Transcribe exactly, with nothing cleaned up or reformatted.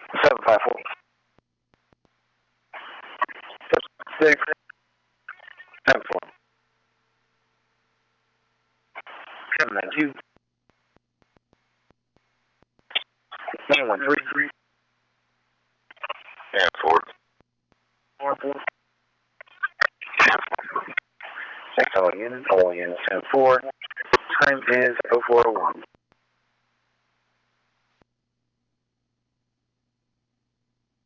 seven five four. Six. Seven four. Seven nine two. Nine one three three. And four. Four four. Thanks, all units. All units. Ten four. Time is oh four oh one.